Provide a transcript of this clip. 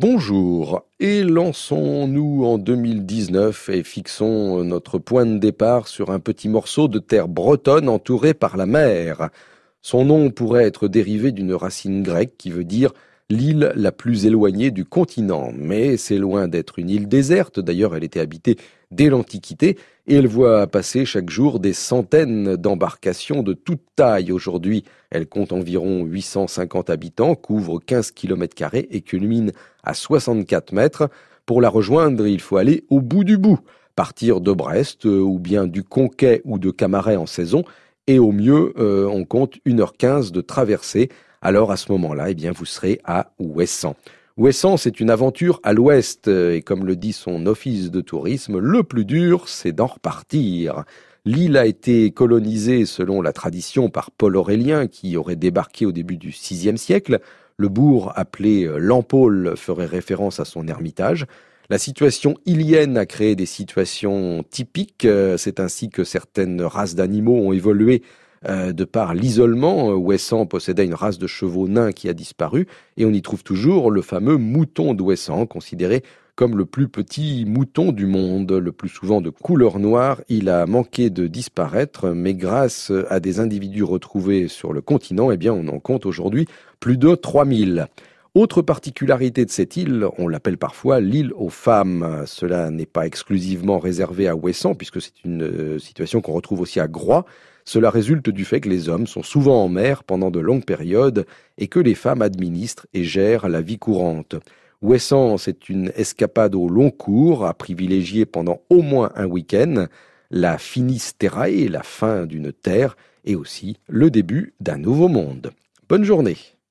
Bonjour, et lançons-nous en 2019 et fixons notre point de départ sur un petit morceau de terre bretonne entouré par la mer. Son nom pourrait être dérivé d'une racine grecque qui veut dire l'île la plus éloignée du continent. Mais c'est loin d'être une île déserte, d'ailleurs elle était habitée dès l'Antiquité et elle voit passer chaque jour des centaines d'embarcations de toute taille. Aujourd'hui, elle compte environ 850 habitants, couvre 15 km² et culmine à 64 mètres. Pour la rejoindre, il faut aller au bout du bout, partir de Brest ou bien du Conquet ou de Camaret en saison, et au mieux, on compte 1h15 de traversée. Alors à ce moment-là, vous serez à Ouessant. Ouessant, c'est une aventure à l'ouest, et comme le dit son office de tourisme, le plus dur, c'est d'en repartir. L'île a été colonisée, selon la tradition, par Paul Aurélien, qui aurait débarqué au début du VIe siècle. Le bourg, appelé Lampôle, ferait référence à son ermitage. La situation ilienne a créé des situations typiques. C'est ainsi que certaines races d'animaux ont évolué de par l'isolement. Ouessant possédait une race de chevaux nains qui a disparu, et on y trouve toujours le fameux mouton d'Ouessant, considéré comme le plus petit mouton du monde. Le plus souvent de couleur noire, il a manqué de disparaître, mais grâce à des individus retrouvés sur le continent, on en compte aujourd'hui plus de 3000. Autre particularité de cette île, on l'appelle parfois l'île aux femmes. Cela n'est pas exclusivement réservé à Ouessant, puisque c'est une situation qu'on retrouve aussi à Groix. Cela résulte du fait que les hommes sont souvent en mer pendant de longues périodes et que les femmes administrent et gèrent la vie courante. Ouessant, c'est une escapade au long cours à privilégier pendant au moins un week-end. La finis terrae, la fin d'une terre, et aussi le début d'un nouveau monde. Bonne journée.